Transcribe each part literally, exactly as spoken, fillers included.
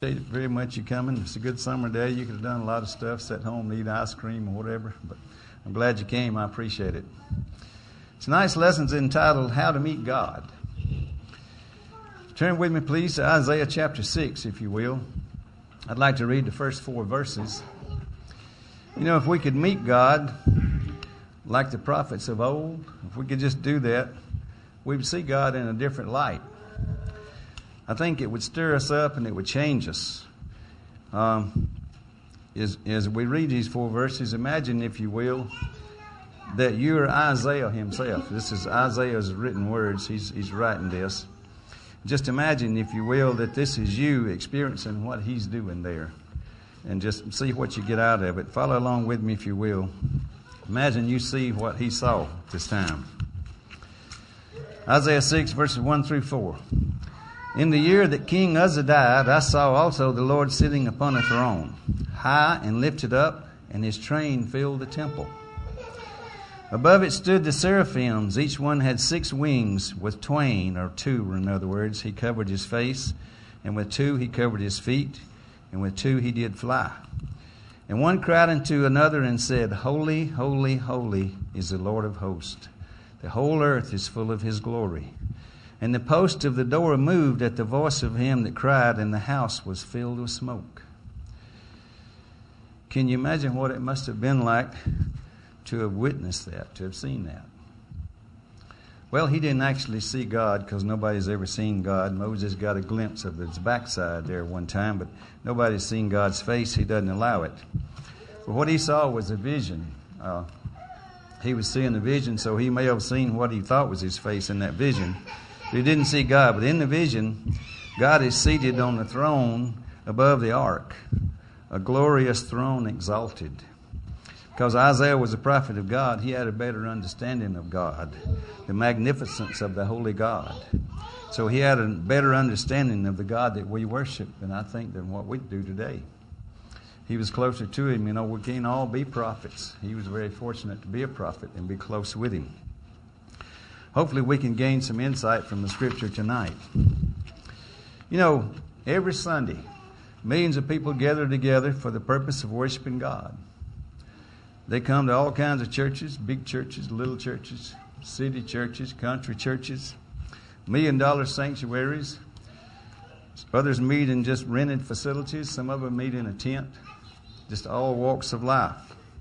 Appreciate it very much you coming. It's a good summer day. You could have done a lot of stuff, sat home and eat ice cream or whatever, but I'm glad you came. I appreciate it. Tonight's lesson is entitled, How to Meet God. Turn with me, please, to Isaiah chapter six, if you will. I'd like to read the first four verses. You know, if we could meet God like the prophets of old, if we could just do that, we would see God in a different light. I think it would stir us up and it would change us. Um, as, as we read these four verses, imagine, if you will, that you're Isaiah himself. This is Isaiah's written words. He's, he's writing this. Just imagine, if you will, that this is you experiencing what he's doing there. And just see what you get out of it. Follow along with me, if you will. Imagine you see what he saw this time. Isaiah six, verses one through four. In the year that King Uzziah died, I saw also the Lord sitting upon a throne, high and lifted up, and his train filled the temple. Above it stood the seraphims. Each one had six wings. With twain, or two, in other words, he covered his face, and with two he covered his feet, and with two he did fly. And one cried unto another and said, Holy, holy, holy is the Lord of hosts. The whole earth is full of his glory. And the post of the door moved at the voice of him that cried, and the house was filled with smoke. Can you imagine what it must have been like to have witnessed that, to have seen that? Well, he didn't actually see God, because nobody's ever seen God. Moses got a glimpse of his backside there one time, but nobody's seen God's face. He doesn't allow it. But what he saw was a vision. Uh, he was seeing a vision, so he may have seen what he thought was his face in that vision. But he didn't see God. But in the vision, God is seated on the throne above the ark, a glorious throne exalted. Because Isaiah was a prophet of God, he had a better understanding of God, the magnificence of the holy God. So he had a better understanding of the God that we worship, and I think, than what we do today. He was closer to him. You know, we can't all be prophets. He was very fortunate to be a prophet and be close with him. Hopefully we can gain some insight from the scripture tonight. You know, every Sunday, millions of people gather together for the purpose of worshiping God. They come to all kinds of churches, big churches, little churches, city churches, country churches, million dollar sanctuaries. Others meet in just rented facilities. Some of them meet in a tent. Just all walks of life.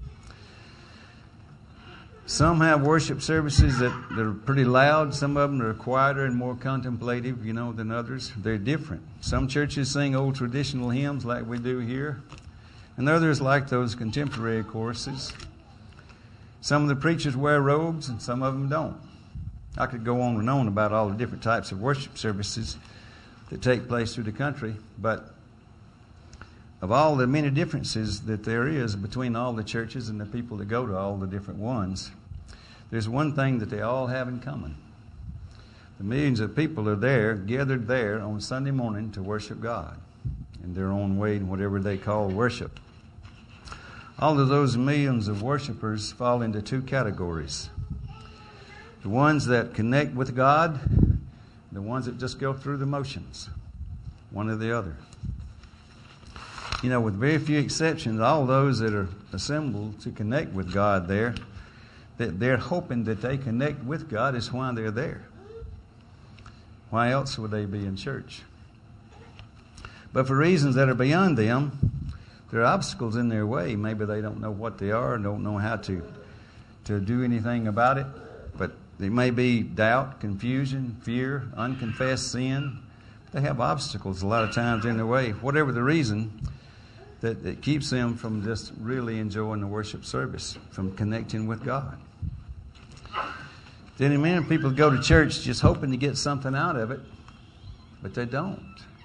Some have worship services that, that are pretty loud. Some of them are quieter and more contemplative, you know, than others. They're different. Some churches sing old traditional hymns like we do here. And others like those contemporary choruses. Some of the preachers wear robes and some of them don't. I could go on and on about all the different types of worship services that take place through the country. But of all the many differences that there is between all the churches and the people that go to all the different ones, there's one thing that they all have in common. The millions of people are there, gathered there on Sunday morning to worship God in their own way, in whatever they call worship. All of those millions of worshipers fall into two categories. The ones that connect with God, the ones that just go through the motions, one or the other. You know, with very few exceptions, all those that are assembled to connect with God there, that they're hoping that they connect with God is why they're there. Why else would they be in church? But for reasons that are beyond them, there are obstacles in their way. Maybe they don't know what they are, don't know how to, to do anything about it. But there may be doubt, confusion, fear, unconfessed sin. They have obstacles a lot of times in their way. Whatever the reason that, that keeps them from just really enjoying the worship service, from connecting with God. Then many people go to church just hoping to get something out of it, but they don't.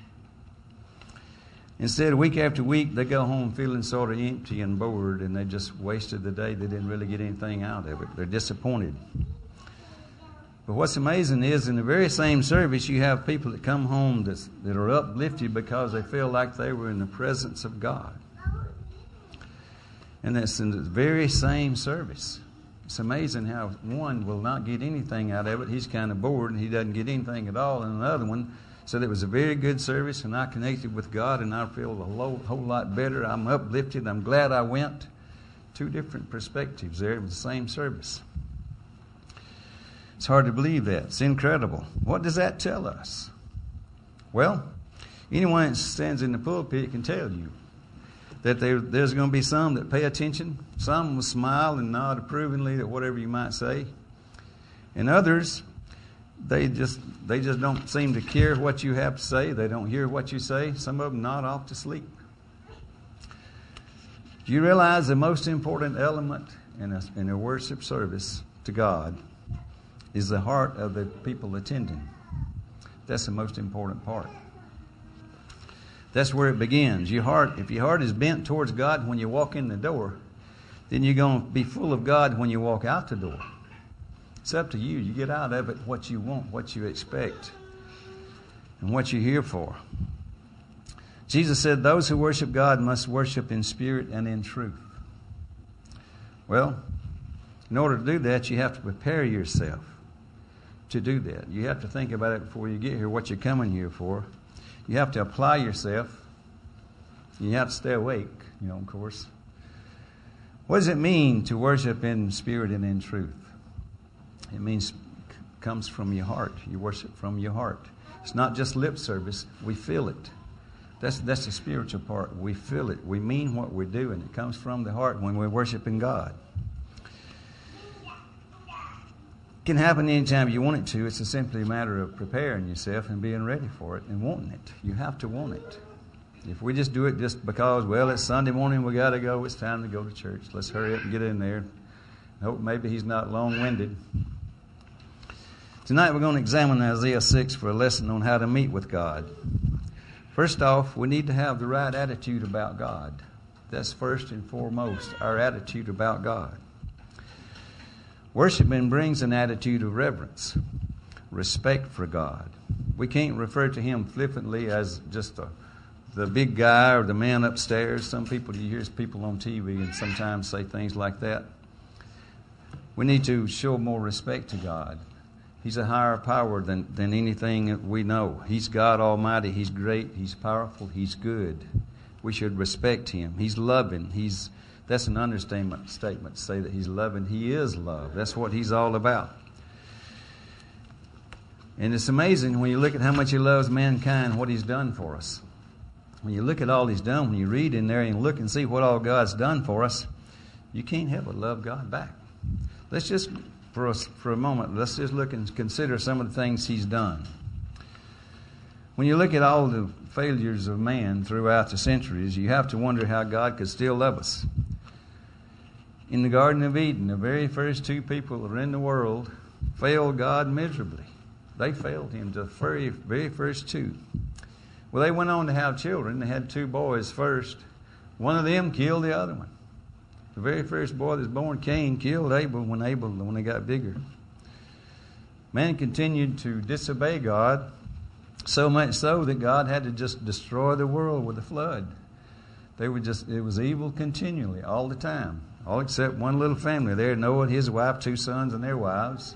Instead, week after week, they go home feeling sort of empty and bored, and they just wasted the day. They didn't really get anything out of it. They're disappointed. But what's amazing is, in the very same service, you have people that come home that's, that are uplifted because they feel like they were in the presence of God. And that's in the very same service. It's amazing how one will not get anything out of it. He's kind of bored, and he doesn't get anything at all. And another one Said it was a very good service, and I connected with God, and I feel a whole, whole lot better. I'm uplifted. I'm glad I went. Two different perspectives there with the same service. It's hard to believe that. It's incredible. What does that tell us? Well, anyone that stands in the pulpit can tell you that there, there's going to be some that pay attention. Some will smile and nod approvingly at whatever you might say. And others, they just they just don't seem to care what you have to say. They don't hear what you say. Some of them nod off to sleep. Do you realize the most important element in a, in a worship service to God is the heart of the people attending? That's the most important part. That's where it begins. Your heart, if your heart is bent towards God when you walk in the door, then you're going to be full of God when you walk out the door. It's up to you. You get out of it what you want, what you expect, and what you're here for. Jesus said, those who worship God must worship in spirit and in truth. Well, in order to do that, you have to prepare yourself to do that. You have to think about it before you get here, what you're coming here for. You have to apply yourself. You have to stay awake, you know, of course. What does it mean to worship in spirit and in truth? It means it comes from your heart. You worship from your heart. It's not just lip service. We feel it. That's that's the spiritual part. We feel it. We mean what we're doing. It comes from the heart when we're worshiping God. It can happen anytime you want it to. It's a simply a matter of preparing yourself and being ready for it and wanting it. You have to want it. If we just do it just because, well, it's Sunday morning, we got to go, it's time to go to church. Let's hurry up and get in there. I hope maybe he's not long-winded. Tonight we're going to examine Isaiah six for a lesson on how to meet with God. First off, we need to have the right attitude about God. That's first and foremost, our attitude about God. Worshiping brings an attitude of reverence, respect for God. We can't refer to Him flippantly as just a, the big guy or the man upstairs. Some people, you hear people on T V and sometimes say things like that. We need to show more respect to God. He's a higher power than, than anything that we know. He's God Almighty. He's great. He's powerful. He's good. We should respect Him. He's loving. He's That's an understatement statement to say that He's loving. He is love. That's what He's all about. And it's amazing when you look at how much He loves mankind, what He's done for us. When you look at all He's done, when you read in there and look and see what all God's done for us, you can't help but love God back. Let's just, for us, for a moment, let's just look and consider some of the things He's done. When you look at all the failures of man throughout the centuries, you have to wonder how God could still love us. In the Garden of Eden, the very first two people that were in the world failed God miserably. They failed Him, the very, very first two. Well, they went on to have children. They had two boys first. One of them killed the other one. The very first boy that was born, Cain, killed Abel when Abel when they got bigger. Man continued to disobey God, so much so that God had to just destroy the world with a flood. They were just it was evil continually, all the time. All except one little family there, Noah, his wife, two sons, and their wives.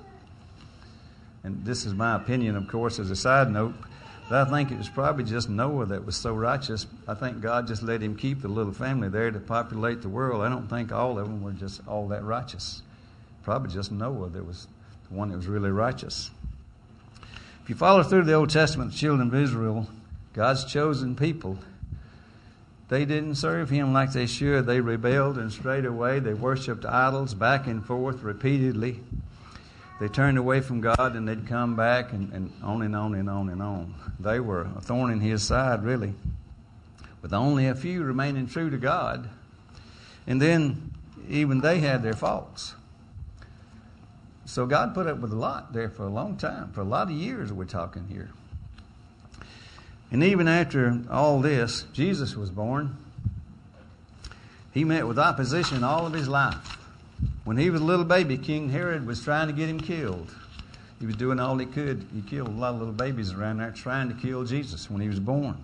And this is my opinion, of course, as a side note. But I think it was probably just Noah that was so righteous. I think God just let him keep the little family there to populate the world. I don't think all of them were just all that righteous. Probably just Noah that was the one that was really righteous. If you follow through the Old Testament, the children of Israel, God's chosen people, they didn't serve Him like they should. They rebelled and strayed away. They worshipped idols back and forth repeatedly. They turned away from God and they'd come back and, and on and on and on and on. They were a thorn in His side, really. With only a few remaining true to God. And then even they had their faults. So God put up with a lot there for a long time. For a lot of years we're talking here. And even after all this, Jesus was born. He met with opposition all of His life. When he was a little baby, King Herod was trying to get him killed. He was doing all he could. He killed a lot of little babies around there trying to kill Jesus when he was born.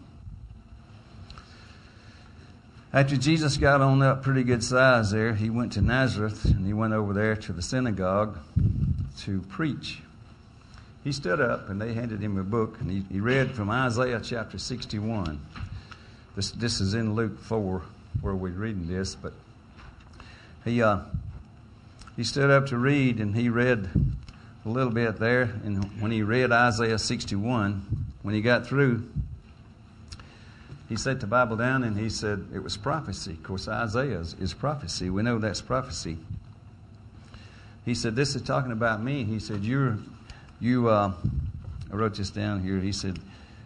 After Jesus got on up pretty good size there, he went to Nazareth and he went over there to the synagogue to preach. he stood up and they handed him a book, and he, he read from Isaiah chapter sixty-one. This this is in Luke four where we're reading this, but he uh, he stood up to read, and he read a little bit there. And when he read Isaiah sixty-one, when he got through, he set the Bible down and he said it was prophecy. Of course, Isaiah is, is prophecy. We know that's prophecy. He said, this is talking about me. He said, you're, you, uh, I wrote this down here. He said,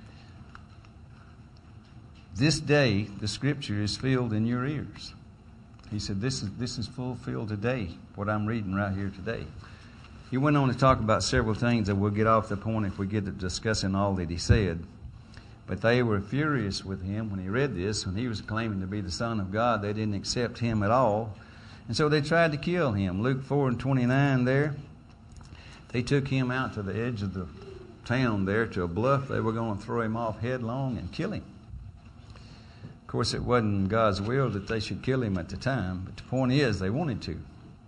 this day the scripture is filled in your ears. He said, this is, this is fulfilled today, what I'm reading right here today. He went on to talk about several things that we'll get off the point if we get to discussing all that he said. But they were furious with him when he read this. When he was claiming to be the Son of God, they didn't accept him at all. And so they tried to kill him. Luke four and twenty-nine there, they took him out to the edge of the town there to a bluff. They were going to throw him off headlong and kill him. Of course, it wasn't God's will that they should kill him at the time. But the point is, they wanted to.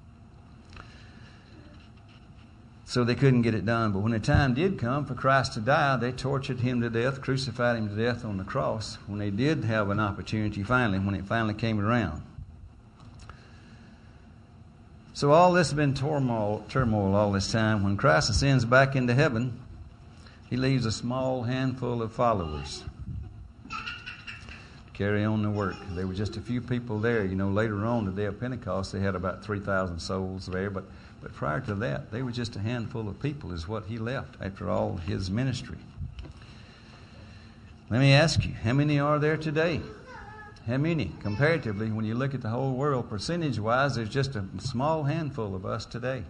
So they couldn't get it done. But when the time did come for Christ to die, they tortured him to death, crucified him to death on the cross, when they did have an opportunity finally, when it finally came around. So all this has been turmoil, turmoil all this time. When Christ ascends back into heaven, he leaves a small handful of followers to carry on the work. There were just a few people there. You know, later on, the day of Pentecost, they had about three thousand souls there. But, but prior to that, they were just a handful of people is what he left after all his ministry. Let me ask you, how many are there today? How many? Comparatively, when you look at the whole world, percentage-wise, there's just a small handful of us today.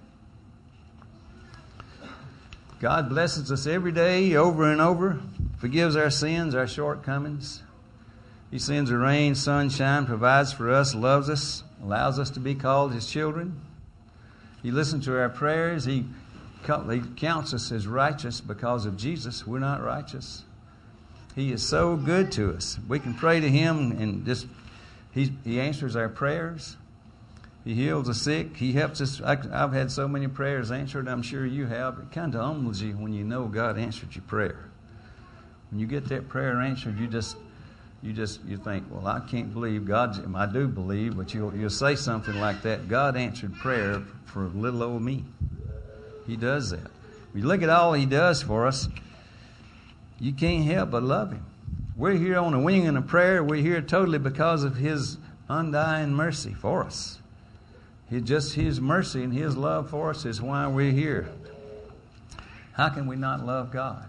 God blesses us every day, over and over, forgives our sins, our shortcomings. He sends a rain, sunshine, provides for us, loves us, allows us to be called his children. He listens to our prayers. He, he counts us as righteous because of Jesus. We're not righteous. He is so good to us. We can pray to him and just, he, he answers our prayers. He heals the sick. He helps us. I, I've had so many prayers answered. I'm sure you have. It kind of humbles you when you know God answered your prayer. When you get that prayer answered, you just, you just, you think, well, I can't believe God. I do believe, but you'll, you'll say something like that. God answered prayer for little old me. He does that. When you look at all he does for us, you can't help but love him. We're here on a wing and a prayer. We're here totally because of his undying mercy for us. He, just his mercy and his love for us is why we're here. How can we not love God?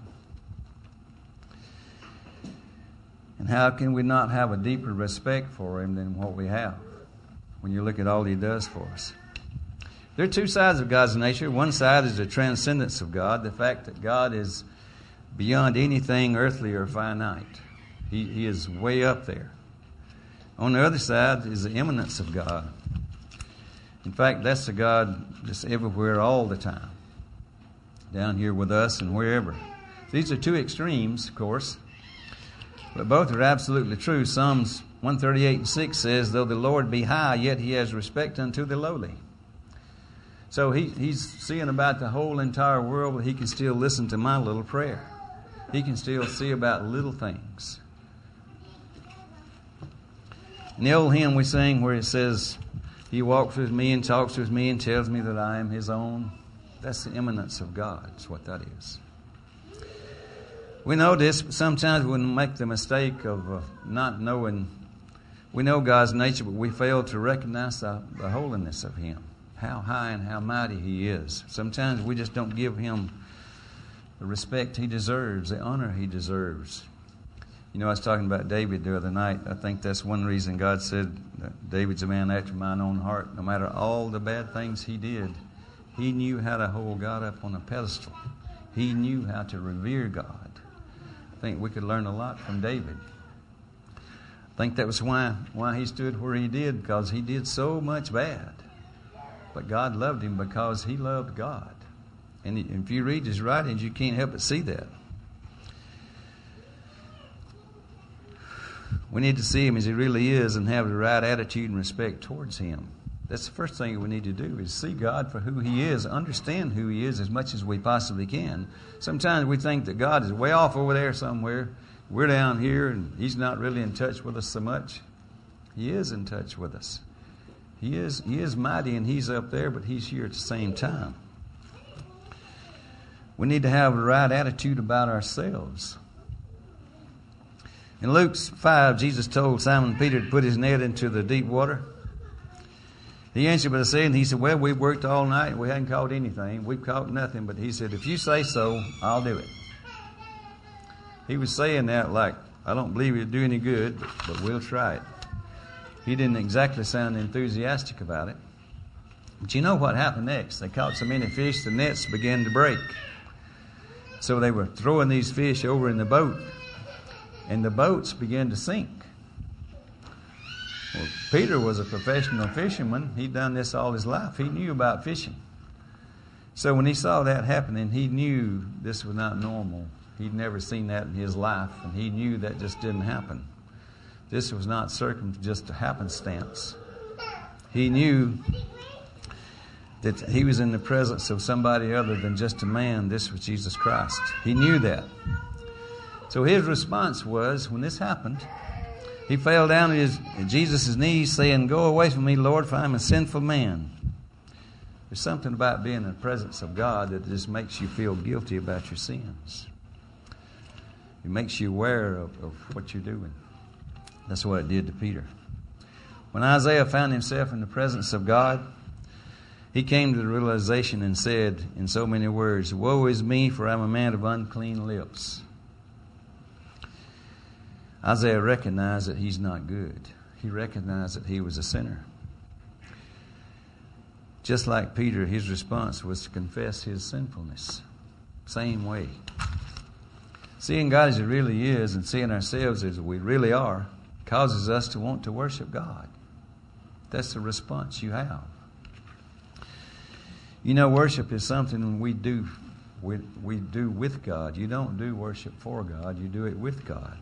And how can we not have a deeper respect for him than what we have when you look at all he does for us? There are two sides of God's nature. One side is the transcendence of God, the fact that God is beyond anything earthly or finite. He, he is way up there. On the other side is the immanence of God. In fact, that's the God that's everywhere all the time, down here with us and wherever. These are two extremes, of course, but both are absolutely true. Psalms one thirty-eight and six says, though the Lord be high, yet he has respect unto the lowly. So he, he's seeing about the whole entire world, but he can still listen to my little prayer. He can still see about little things. In the old hymn we sing where it says, he walks with me and talks with me and tells me that I am his own. That's the immanence of God. That's what that is. We know this, but sometimes we make the mistake of uh, not knowing. We know God's nature, but we fail to recognize the, the holiness of him. How high and how mighty he is. Sometimes we just don't give him the respect he deserves, the honor he deserves. You know, I was talking about David the other night. I think that's one reason God said that David's a man after mine own heart. No matter all the bad things he did, he knew how to hold God up on a pedestal. He knew how to revere God. I think we could learn a lot from David. I think that was why, why he stood where he did, because he did so much bad. But God loved him because he loved God. And if you read his writings, you can't help but see that. We need to see him as he really is and have the right attitude and respect towards him. That's the first thing we need to do, is see God for who He is, understand who He is as much as we possibly can. Sometimes we think that God is way off over there somewhere. We're down here and He's not really in touch with us so much. He is in touch with us. He is, he is mighty and He's up there, but He's here at the same time. We need to have the right attitude about ourselves. In Luke five, Jesus told Simon Peter to put his net into the deep water. He answered by saying, he said, well, we've worked all night. We hadn't caught anything. We've caught nothing. But he said, if you say so, I'll do it. He was saying that like, I don't believe it'll do any good, but, but we'll try it. He didn't exactly sound enthusiastic about it. But you know what happened next? They caught so many fish, the nets began to break. So they were throwing these fish over in the boat, and the boats began to sink. Well, Peter was a professional fisherman. He'd done this all his life. He knew about fishing. So when he saw that happening, he knew this was not normal. He'd never seen that in his life, and he knew that just didn't happen. This was not circum just a happenstance. He knew that he was in the presence of somebody other than just a man. This was Jesus Christ. He knew that. So his response was, when this happened, he fell down at, his, at Jesus' knees saying, go away from me, Lord, for I'm a sinful man. There's something about being in the presence of God that just makes you feel guilty about your sins. It makes you aware of, of what you're doing. That's what it did to Peter. When Isaiah found himself in the presence of God, he came to the realization and said in so many words, woe is me, for I'm a man of unclean lips. Isaiah recognized that he's not good. He recognized that he was a sinner. Just like Peter, his response was to confess his sinfulness. Same way. Seeing God as He really is and seeing ourselves as we really are causes us to want to worship God. That's the response you have. You know, worship is something we do, we, we do with God. You don't do worship for God. You do it with God.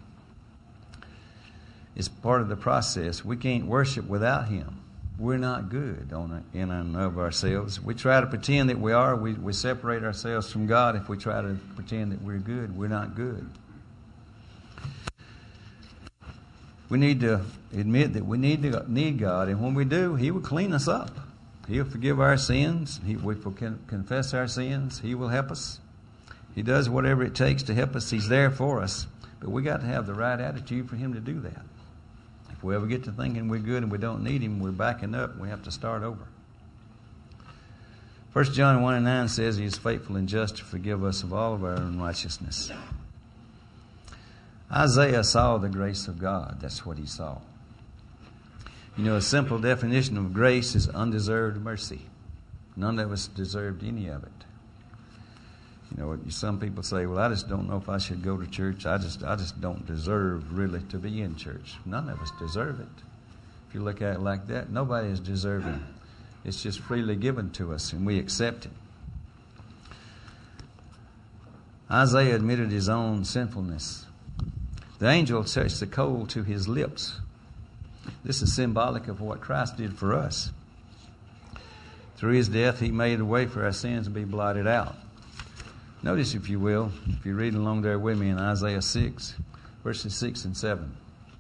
It's part of the process. We can't worship without Him. We're not good on in and of ourselves. We try to pretend that we are. We, we separate ourselves from God if we try to pretend that we're good. We're not good. We need to admit that we need to need God, and when we do, He will clean us up. He'll forgive our sins. He, we can confess our sins. He will help us. He does whatever it takes to help us. He's there for us. But we got to have the right attitude for Him to do that. If we ever get to thinking we're good and we don't need Him, we're backing up. We have to start over. First John one and nine says He is faithful and just to forgive us of all of our unrighteousness. Isaiah saw the grace of God. That's what he saw. You know, a simple definition of grace is undeserved mercy. None of us deserved any of it. You know, some people say, well, I just don't know if I should go to church. I just I just don't deserve really to be in church. None of us deserve it. If you look at it like that, nobody is deserving. It's just freely given to us, and we accept it. Isaiah admitted his own sinfulness. The angel touched the coal to his lips. This is symbolic of what Christ did for us. Through His death, He made a way for our sins to be blotted out. Notice, if you will, if you're reading along there with me in Isaiah six, verses six and seven.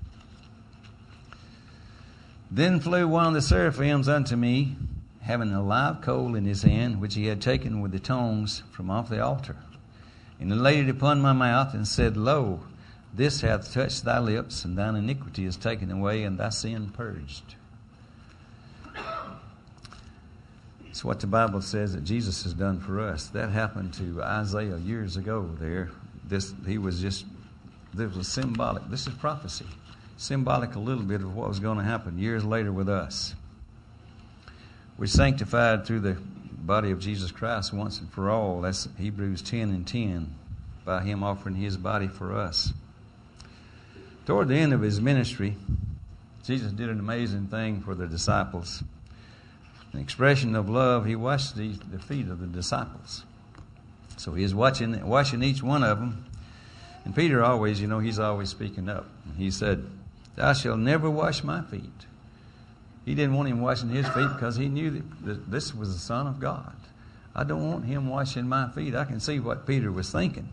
Then flew one of the seraphims unto me, having a live coal in his hand, which he had taken with the tongs from off the altar. And he laid it upon my mouth, and said, Lo, this hath touched thy lips, and thine iniquity is taken away, and thy sin purged. It's what the Bible says that Jesus has done for us. That happened to Isaiah years ago there. This he was just, this was symbolic. This is prophecy. Symbolic a little bit of what was going to happen years later with us. We're sanctified through the body of Jesus Christ once and for all. That's Hebrews ten and ten, by Him offering His body for us. Toward the end of His ministry, Jesus did an amazing thing for the disciples. An expression of love, He washed the, the feet of the disciples. So He is watching, washing each one of them. And Peter always, you know, he's always speaking up. He said, Thou shalt never wash my feet. He didn't want him washing his feet because he knew that this was the Son of God. I don't want him washing my feet. I can see what Peter was thinking.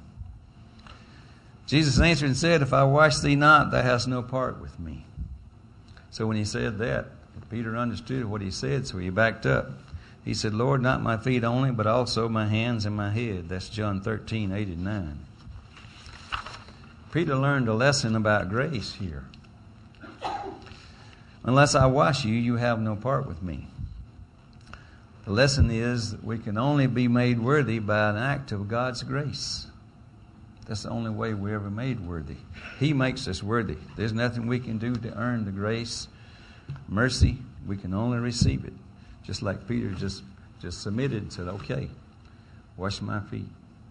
Jesus answered and said, if I wash thee not, thou hast no part with me. So when he said that, Peter understood what he said, so he backed up. He said, Lord, not my feet only, but also my hands and my head. That's John thirteen, eight and nine. Peter learned a lesson about grace here. Unless I wash you, you have no part with me. The lesson is that we can only be made worthy by an act of God's grace. That's the only way we're ever made worthy. He makes us worthy. There's nothing we can do to earn the grace, mercy. We can only receive it. Just like Peter just, just submitted and said, okay, wash my feet.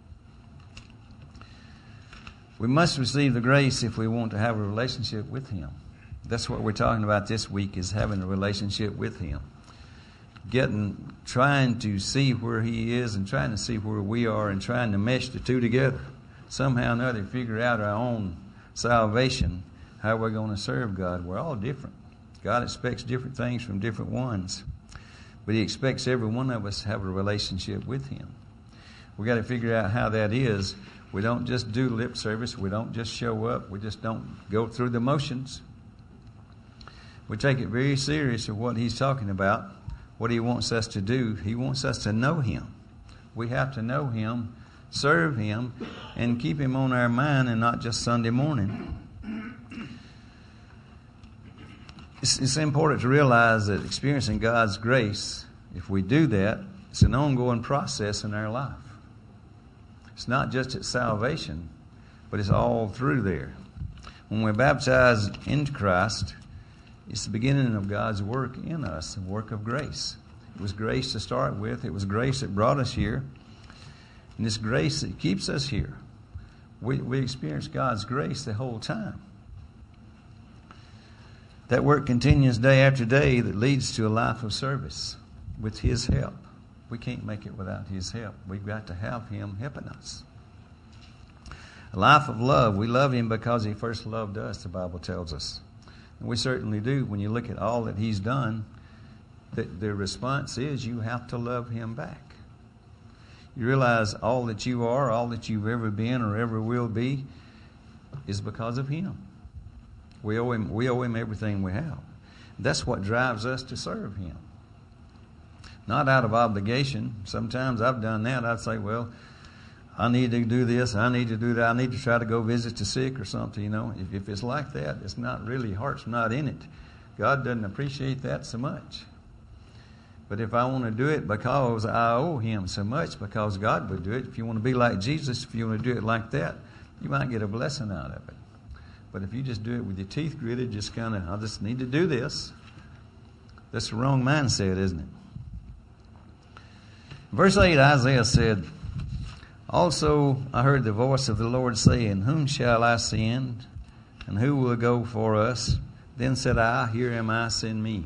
We must receive the grace if we want to have a relationship with Him. That's what we're talking about this week, is having a relationship with Him. Getting, trying to see where He is and trying to see where we are and trying to mesh the two together. Somehow or another figure out our own salvation, how we're going to serve God. We're all different. God expects different things from different ones. But He expects every one of us to have a relationship with Him. We've got to figure out how that is. We don't just do lip service. We don't just show up. We just don't go through the motions. We take it very serious of what He's talking about, what He wants us to do. He wants us to know Him. We have to know Him, serve Him, and keep Him on our mind and not just Sunday morning. It's, it's important to realize that experiencing God's grace, if we do that, it's an ongoing process in our life. It's not just at salvation, but it's all through there. When we're baptized into Christ, it's the beginning of God's work in us, the work of grace. It was grace to start with. It was grace that brought us here. And it's grace that keeps us here. We, we experience God's grace the whole time. That work continues day after day that leads to a life of service with His help. We can't make it without His help. We've got to have Him helping us. A life of love. We love Him because He first loved us, the Bible tells us. And we certainly do. When you look at all that He's done, the, the response is you have to love Him back. You realize all that you are, all that you've ever been or ever will be, is because of Him. We owe Him, we owe Him everything we have. That's what drives us to serve Him. Not out of obligation. Sometimes I've done that. I'd say, well, I need to do this, I need to do that, I need to try to go visit the sick or something, you know. If, if it's like that, it's not really, heart's not in it. God doesn't appreciate that so much. But if I want to do it because I owe Him so much, because God would do it, if you want to be like Jesus, if you want to do it like that, you might get a blessing out of it. But if you just do it with your teeth gritted, just kind of, I just need to do this, that's the wrong mindset, isn't it? Verse eight, Isaiah said, also I heard the voice of the Lord saying, whom shall I send, and who will go for us? Then said I, here am I, send me.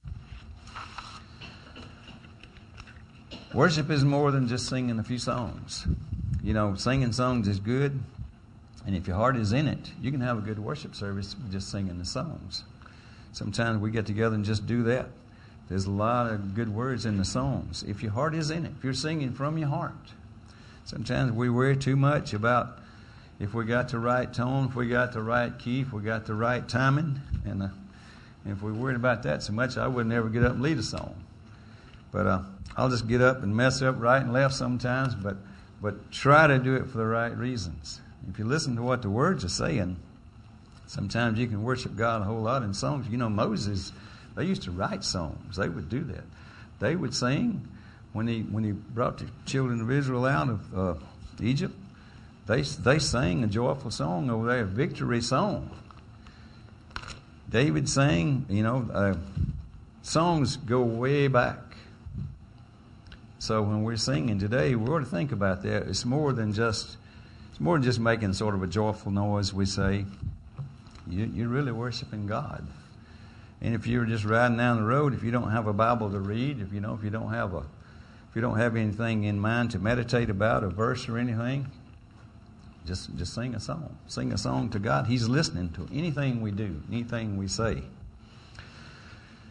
Worship is more than just singing a few songs. You know, singing songs is good, and if your heart is in it, you can have a good worship service with just singing the songs. Sometimes we get together and just do that. There's a lot of good words in the songs. If your heart is in it, if you're singing from your heart. Sometimes we worry too much about if we got the right tone, if we got the right key, if we got the right timing. And uh, if we worried about that so much, I would never get up and lead a song. But uh, I'll just get up and mess up right and left sometimes, but but try to do it for the right reasons. If you listen to what the words are saying, sometimes you can worship God a whole lot in songs. You know, Moses, they used to write songs. They would do that. They would sing. When he when he brought the children of Israel out of uh, Egypt, they they sang a joyful song over there, a victory song. David sang, you know, uh, songs go way back. So when we're singing today, we ought to think about that. It's more than just it's more than just making sort of a joyful noise. We say, you, you're really worshiping God. And if you're just riding down the road, if you don't have a Bible to read, if you know if you don't have a If you don't have anything in mind to meditate about, a verse or anything, just just sing a song. Sing a song to God. He's listening to anything we do, anything we say.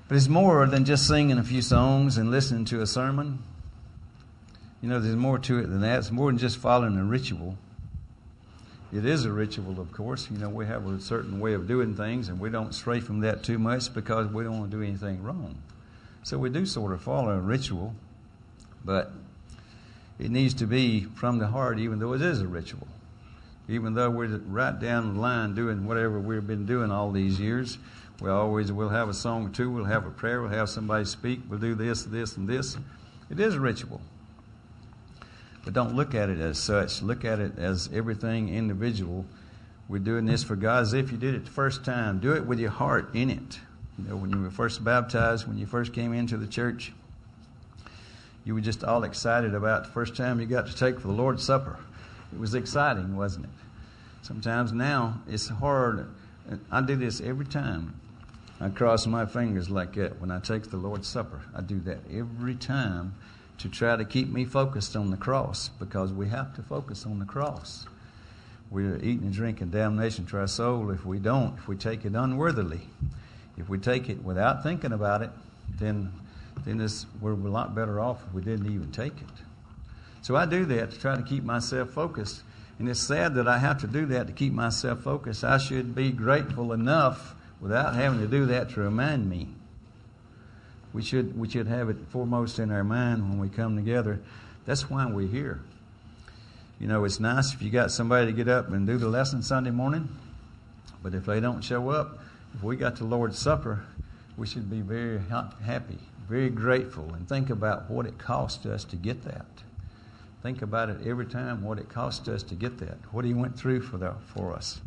But it's more than just singing a few songs and listening to a sermon. You know, there's more to it than that. It's more than just following a ritual. It is a ritual, of course. You know, we have a certain way of doing things, and we don't stray from that too much because we don't want to do anything wrong. So we do sort of follow a ritual, but it needs to be from the heart, even though it is a ritual. Even though we're right down the line doing whatever we've been doing all these years, we always will have a song or two, we'll have a prayer, we'll have somebody speak, we'll do this, this, and this. It is a ritual. But don't look at it as such. Look at it as everything individual. We're doing this for God as if you did it the first time. Do it with your heart in it. You know, when you were first baptized, when you first came into the church, you were just all excited about the first time you got to take for the Lord's Supper. It was exciting, wasn't it? Sometimes now it's hard. I do this every time. I cross my fingers like that when I take the Lord's Supper. I do that every time to try to keep me focused on the cross, because we have to focus on the cross. We're eating and drinking damnation to our soul if we don't, if we take it unworthily. If we take it without thinking about it, then then this, we're a lot better off if we didn't even take it. So I do that to try to keep myself focused. And it's sad that I have to do that to keep myself focused. I should be grateful enough without having to do that to remind me. We should we should have it foremost in our mind when we come together. That's why we're here. You know, it's nice if you got somebody to get up and do the lesson Sunday morning, but if they don't show up, if we got the Lord's Supper, we should be very ha- happy, very grateful, and think about what it cost us to get that. Think about it every time, what it cost us to get that, what He went through for that, for us.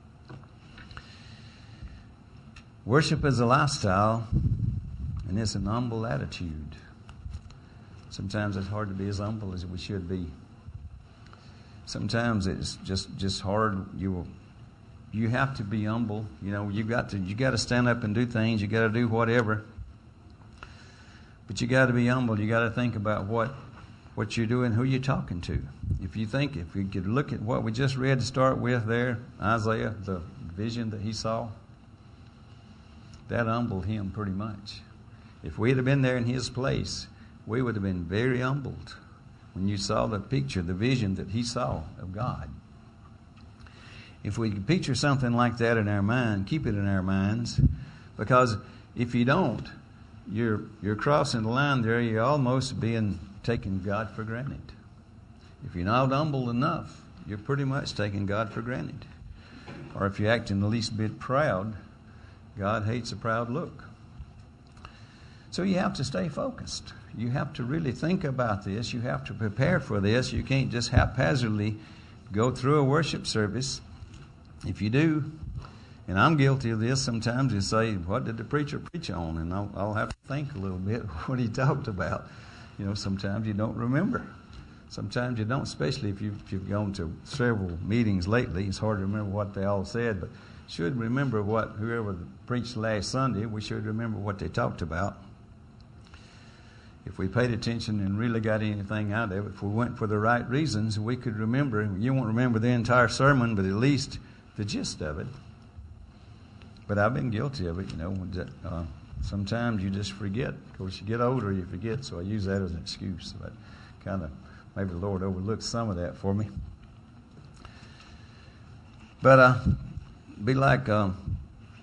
Worship is a lifestyle, and it's an humble attitude. Sometimes it's hard to be as humble as we should be. Sometimes it's just, just hard. You will, you have to be humble. You know, you got to you got to stand up and do things. You got to do whatever. But you got to be humble. You got to think about what what you're doing, who you're talking to. If you think, if you could look at what we just read to start with there, Isaiah, the vision that he saw, that humbled him pretty much. If we had been there in his place, we would have been very humbled when you saw the picture, the vision that he saw of God. If we could picture something like that in our mind, keep it in our minds, because if you don't, you're you're crossing the line there. You're almost being taking God for granted. If you're not humble enough, you're pretty much taking God for granted. Or if you're acting the least bit proud, God hates a proud look. So you have to stay focused. You have to really think about this. You have to prepare for this. You can't just haphazardly go through a worship service. If you do, and I'm guilty of this sometimes, you say, what did the preacher preach on? And I'll, I'll have to think a little bit what he talked about. You know, sometimes you don't remember. Sometimes you don't, especially if you've, if you've gone to several meetings lately. It's hard to remember what they all said, but should remember what whoever preached last Sunday, we should remember what they talked about. If we paid attention and really got anything out of it, if we went for the right reasons, we could remember. You won't remember the entire sermon, but at least the gist of it. But I've been guilty of it, you know. Uh, sometimes you just forget. Of course, you get older, you forget, so I use that as an excuse. But kind of, maybe the Lord overlooked some of that for me. But uh, be like um,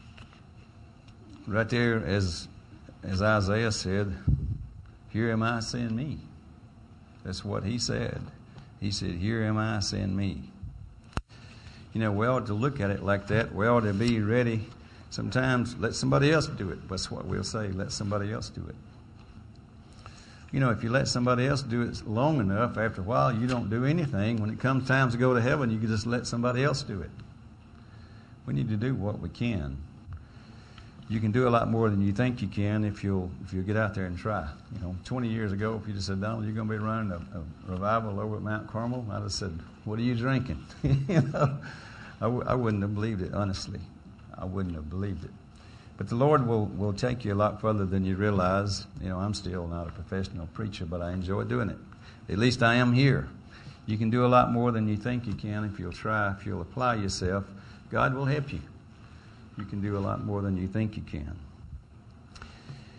right there, as as Isaiah said, here am I, send me. That's what he said. He said, here am I, send me. You know, we ought to look at it like that. We ought to be ready. Sometimes let somebody else do it. That's what we'll say. Let somebody else do it. You know, if you let somebody else do it long enough, after a while, you don't do anything. When it comes time to go to heaven, you can just let somebody else do it. We need to do what we can. You can do a lot more than you think you can if you'll if you'll get out there and try. You know, twenty years ago, if you just said, Donald, you're going to be running a, a revival over at Mount Carmel, I'd have said, what are you drinking? you know, I, w- I wouldn't have believed it, honestly. I wouldn't have believed it. But the Lord will, will take you a lot further than you realize. You know, I'm still not a professional preacher, but I enjoy doing it. At least I am here. You can do a lot more than you think you can if you'll try, if you'll apply yourself. God will help you. You can do a lot more than you think you can.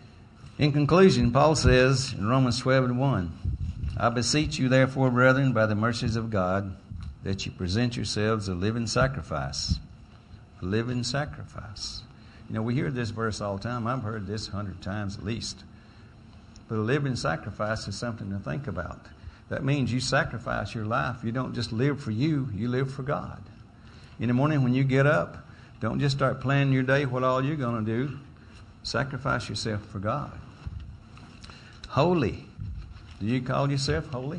In conclusion, Paul says in Romans twelve and one, I beseech you therefore, brethren, by the mercies of God, that you present yourselves a living sacrifice. A living sacrifice. You know, we hear this verse all the time. I've heard this a hundred times at least. But a living sacrifice is something to think about. That means you sacrifice your life. You don't just live for you, you live for God. In the morning when you get up, don't just start planning your day, what all you're going to do. Sacrifice yourself for God. Holy. Do you call yourself holy?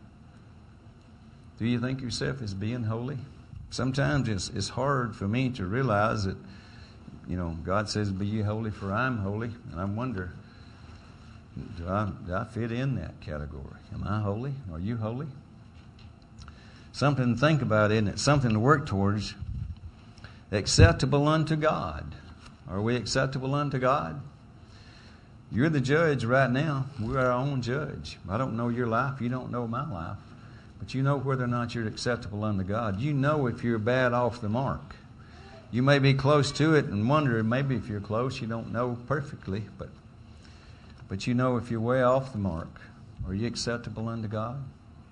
Do you think yourself as being holy? Sometimes it's, it's hard for me to realize that, you know, God says, be ye holy for I am holy. And I wonder, do I, do I fit in that category? Am I holy? Are you holy? Something to think about, isn't it? Something to work towards. Acceptable unto God. Are we acceptable unto God? You're the judge right now. We're our own judge. I don't know your life. You don't know my life. But you know whether or not you're acceptable unto God. You know if you're bad off the mark. You may be close to it and wonder, maybe if you're close, you don't know perfectly. But, but you know if you're way off the mark. Are you acceptable unto God?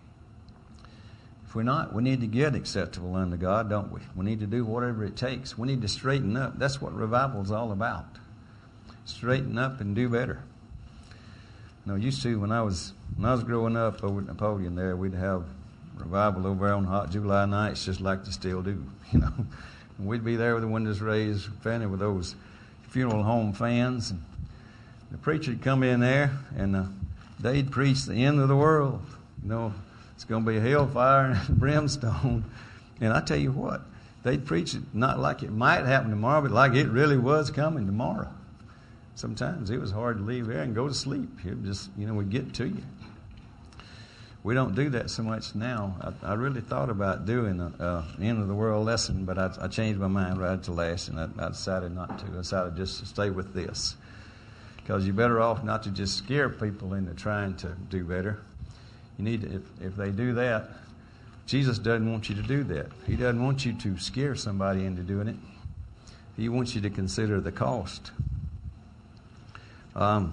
If we're not, we need to get acceptable unto God, don't we? We need to do whatever it takes. We need to straighten up. That's what revival is all about. Straighten up and do better. You know, used to when I was when I was growing up over at Napoleon there, we'd have revival over on hot July nights, just like they still do. You know, and we'd be there with the windows raised, fanning with those funeral home fans, and the preacher'd come in there, and uh, they'd preach the end of the world. You know, it's going to be hellfire and brimstone. And I tell you what, they'd preach it not like it might happen tomorrow, but like it really was coming tomorrow. Sometimes it was hard to leave there and go to sleep. It just, you know, would get to you. We don't do that so much now. I, I really thought about doing an uh, end of the world lesson, but I, I changed my mind right at the last, and I, I decided not to. I decided just to stay with this. Because you're better off not to just scare people into trying to do better. You need to, if, if they do that, Jesus doesn't want you to do that. He doesn't want you to scare somebody into doing it. He wants you to consider the cost. Um,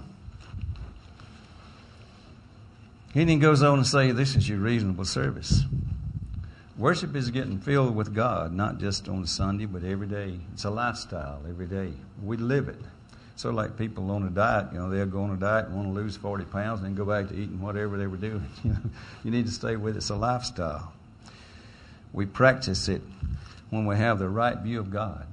he then goes on to say, this is your reasonable service. Worship is getting filled with God, not just on Sunday, but every day. It's a lifestyle every day. We live it. So like people on a diet, you know, they'll go on a diet and want to lose forty pounds and then go back to eating whatever they were doing. You know, you need to stay with it. It's a lifestyle. We practice it when we have the right view of God.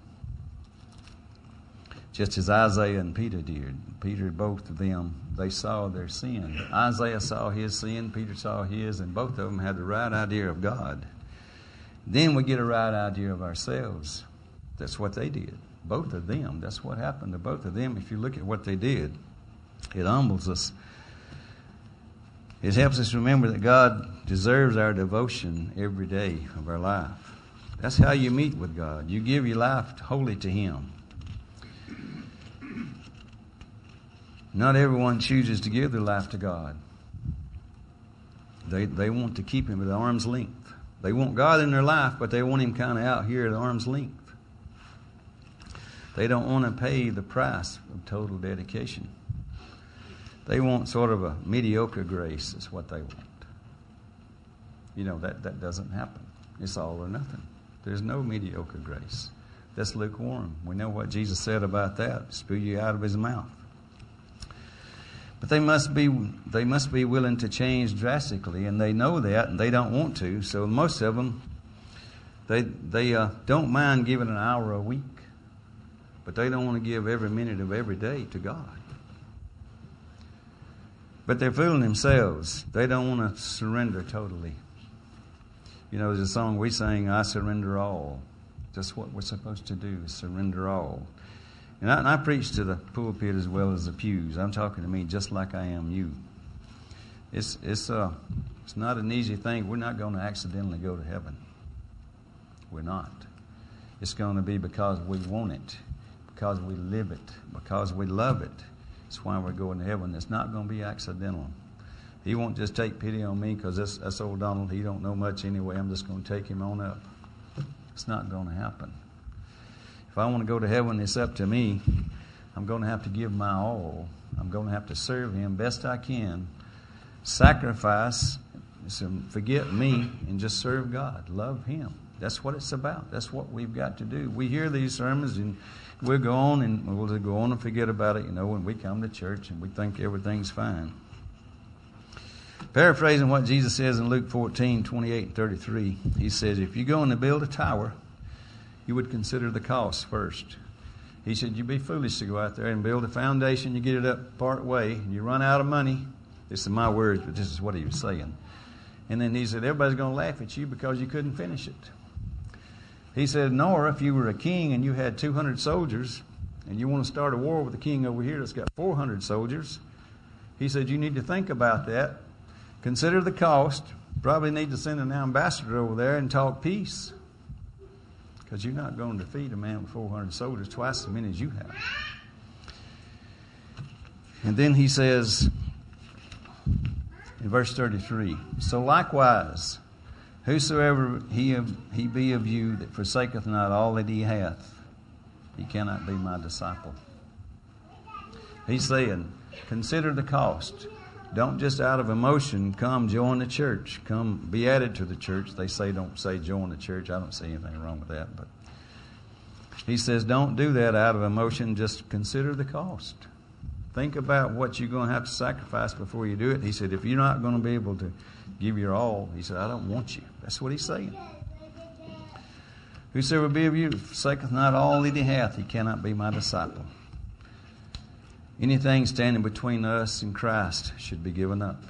Just as Isaiah and Peter did. Peter, both of them, they saw their sin. Isaiah saw his sin, Peter saw his, and both of them had the right idea of God. Then we get a right idea of ourselves. That's what they did. Both of them. That's what happened to both of them. If you look at what they did, it humbles us. It helps us remember that God deserves our devotion every day of our life. That's how you meet with God. You give your life wholly to Him. Not everyone chooses to give their life to God. They they want to keep Him at arm's length. They want God in their life, but they want Him kind of out here at arm's length. They don't want to pay the price of total dedication. They want sort of a mediocre grace is what they want. You know, that, that doesn't happen. It's all or nothing. There's no mediocre grace. That's lukewarm. We know what Jesus said about that. Spew you out of His mouth. But they must be they must be willing to change drastically, and they know that, and they don't want to. So most of them, they they uh, don't mind giving an hour a week, but they don't want to give every minute of every day to God. But they're fooling themselves. They don't want to surrender totally. You know, there's a song we sing, I surrender all. That's what we're supposed to do, is surrender all. And I, and I preach to the pulpit as well as the pews. I'm talking to me just like I am you. It's it's uh it's not an easy thing. We're not going to accidentally go to heaven. We're not. It's going to be because we want it, because we live it, because we love it. It's why we're going to heaven. It's not going to be accidental. He won't just take pity on me because that's, that's old Donald. He don't know much anyway. I'm just going to take him on up. It's not going to happen. If I want to go to heaven, it's up to me. I'm going to have to give my all. I'm going to have to serve Him best I can. Sacrifice, so forget me, and just serve God. Love Him. That's what it's about. That's what we've got to do. We hear these sermons and we'll go on and we'll go on and forget about it, you know, when we come to church and we think everything's fine. Paraphrasing what Jesus says in Luke fourteen, twenty-eight and thirty-three, He says, if you're going to build a tower, you would consider the cost first. He said, you'd be foolish to go out there and build a foundation, you get it up part way, and you run out of money. This is my words, but this is what He was saying. And then He said, everybody's going to laugh at you because you couldn't finish it. He said, nor if you were a king and you had two hundred soldiers, and you want to start a war with a king over here that's got four hundred soldiers, He said, you need to think about that. Consider the cost. Probably need to send an ambassador over there and talk peace. Because you're not going to defeat a man with four hundred soldiers, twice as many as you have. And then He says in verse thirty-three, so likewise, whosoever he, of, he be of you that forsaketh not all that he hath, he cannot be my disciple. He's saying, consider the cost. Don't just out of emotion come join the church. Come be added to the church. They say don't say join the church. I don't see anything wrong with that. But He says don't do that out of emotion. Just consider the cost. Think about what you're going to have to sacrifice before you do it. He said if you're not going to be able to give your all, He said I don't want you. That's what He's saying. Whosoever be of you forsaketh not all that he hath, he cannot be my disciple. Anything standing between us and Christ should be given up.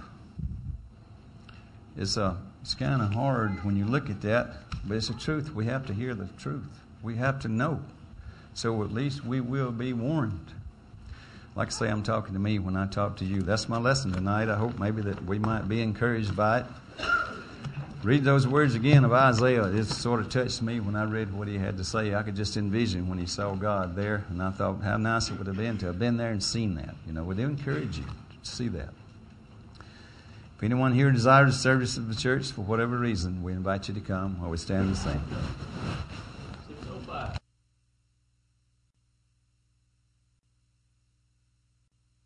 It's uh, it's kind of hard when you look at that, but it's the truth. We have to hear the truth. We have to know. So at least we will be warned. Like I say, I'm talking to me when I talk to you. That's my lesson tonight. I hope maybe that we might be encouraged by it. Read those words again of Isaiah. It sort of touched me when I read what he had to say. I could just envision when he saw God there, and I thought how nice it would have been to have been there and seen that. You know, would encourage you to see that. If anyone here desires the service of the church for whatever reason, we invite you to come while we stand and sing.